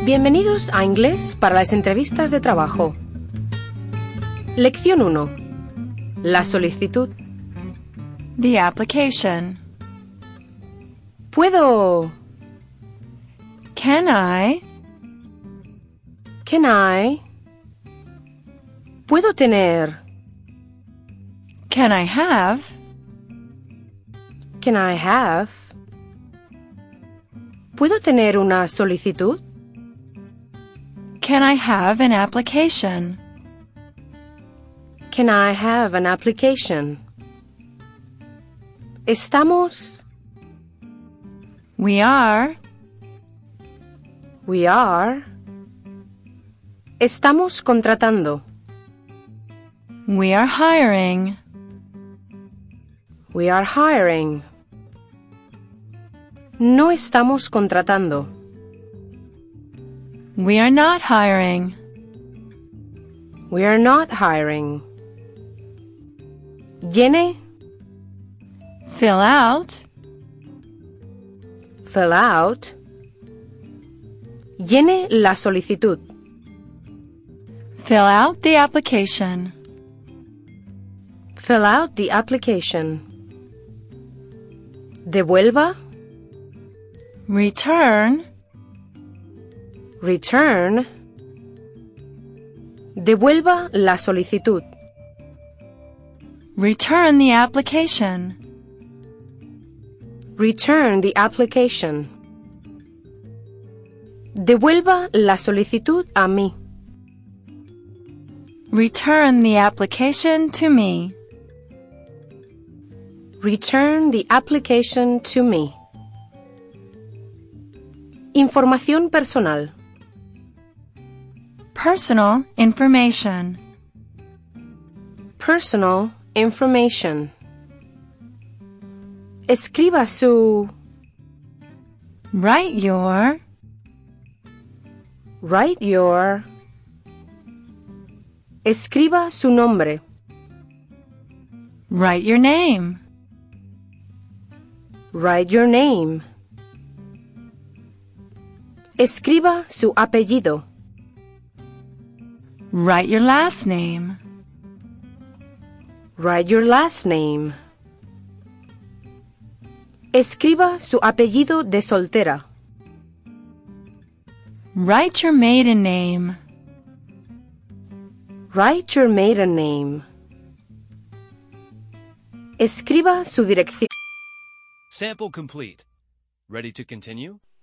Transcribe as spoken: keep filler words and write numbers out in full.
Bienvenidos a Inglés para las entrevistas de trabajo. Lección uno. La solicitud. The application. ¿Puedo? Can I? Can I? ¿Puedo tener? Can I have? Can I have? ¿Puedo tener una solicitud? Can I have an application? Can I have an application? ¿Estamos? We are. We are. Estamos contratando. We are hiring. We are hiring. No estamos contratando. We are not hiring. We are not hiring. Llene. Fill out. Fill out. Llene la solicitud. Fill out the application. Fill out the application. Devuelva. Return. Return. Devuelva la solicitud. Return the application. Return the application. Devuelva la solicitud a mí. Return the application to me. Return the application to me. Información personal. Personal information. Personal information. Escriba su. Write your. Write your. Escriba su nombre. Write your name. Write your name. Escriba su apellido. Write your last name. Write your last name. Escriba su apellido de soltera. Write your maiden name. Write your maiden name. Escriba su dirección. Sample complete. Ready to continue?